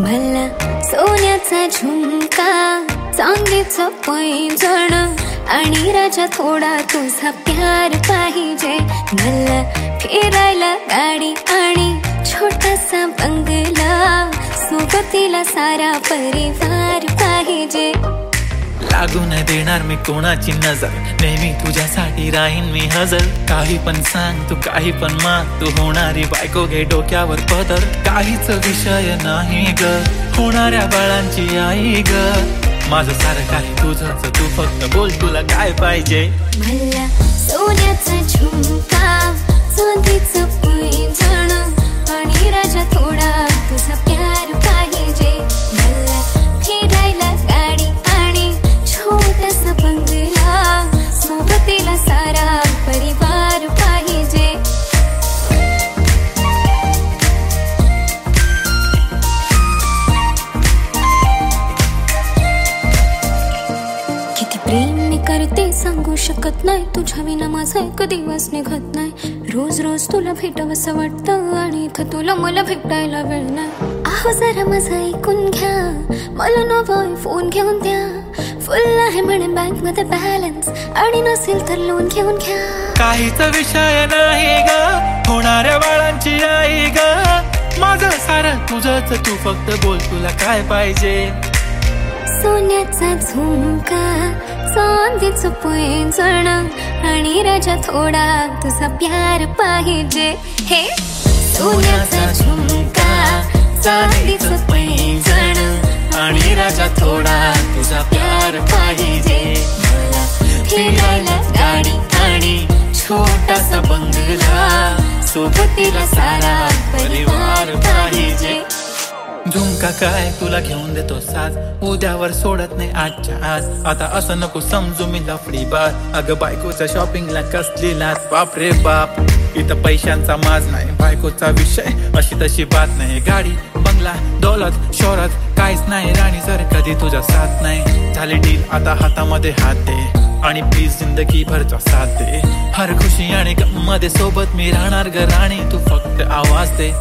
मला सोन्याचा झुमका, चांदीचं पैंजण आणि राजा थोडा तुझा प्यार पाहिजे. मला फिरायला गाडी आणि छोटासा बंगला, सोबतीला सारा परिवार पाहिजे. लागू नाही देणार मी कोणाची नजर, नेहमी तुझ्यासाठी राहीन मी हजर. काही पण सांग तू, काही पण माग, तू होणारी बायको घे डोक्यावर पदर. काहीच विषय नाही ग, होणाऱ्या बाळांची आई ग. माझं सारं काही तुझंच, तू फक्त बोल तुला काय पाहिजे. मला सोन्याचा झुमका, चांदीचं पैंजण आणि राजा थोडा तुझा प्यार पाहिजे. मला फिरायला गाडी आणि छोटासा बंगला, सोबतीला सारा परिवार पाहिजे. किती प्रेम मी करते सांगू शकत नाही, तुझ्या विना माझा एक दिवस निघत नाही. रोज रोज तुला भेटावंसं वाटतं आणि इथं तुला मला भेटायला वेळ नाही. आहो जरा माझं ऐकून घ्या, मला नवा फोन घेऊन द्या. फुल आहे म्हणे बँक मध्ये बॅलन्स, आणि नसेल तर लोन घेऊन घ्या. काहीच विषय नाही ग, होणाऱ्या बाळांची आई ग. माझं सारं तुझंच, तू फक्त बोल तुला काय पाहिजे. सोन्याचा झुमका, चांदीचं पैंजण आणि राजा थोडा तुझा प्यार पाहिजे. हे सोन्याचा झुमका, चांदीचं पैंजण आणि राजा थोडा तुझा प्यार पाहिजे. मला फिरायला गाडी आणि छोटासा बंगला, सोबतीला सारा परिवार पाहिजे. झुमका काय तुला घेऊन देतो साज, उद्यावर सोडत नाही आजच्या आज. आता असं नको समजू मी लफडी बात, अगं बायकोच्या शॉपिंगला कसली लाच. बाप रे बाप, इथं पैशांचा माज नाही, बायकोचा विषय अशी तशी बात नाही. गाडी बंगला दौलत शोहरत काहीच नाही राणी, जर कधी तुझा साथ नाही. झाली डील आता हातामध्ये हात दे, आणि प्लीज जिंदगी भरचा साथ दे. हर खुशी आणि गम मध्ये सोबत मी राहणार ग राणी, तू फक्त आवाज दे.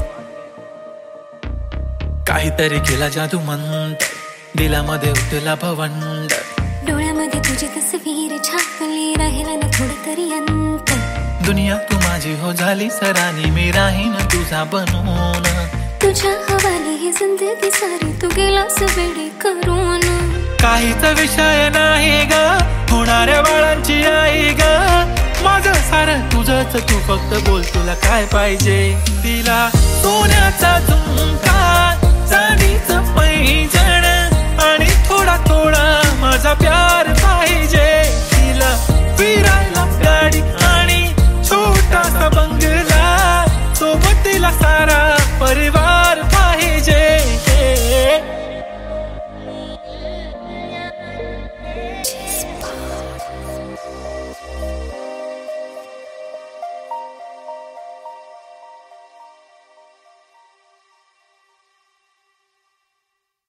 काहीतरी केला जादू मंत, दिलामध्ये उठला भवंड. डोळ्यामध्ये तुझी तस्वीर छापली, राहिला ना थोडं तरी अंत. दुनिया तू माझी हो झाली सरानी, मी राहीन तुझा बनून. तुझ्या हवाली ही जिंदगी सारी, तू गेलास वेडी करून. काहीच विषय नाही ग, होणाऱ्या बाळांची आई ग. माझं सारं तुझंच, तू फक्त बोल तुला काय पाहिजे. तिला सोन्याचा झुमका, चांदीचं पैंजण आणि थोडा थोडा माझा प्यार पाहिजे.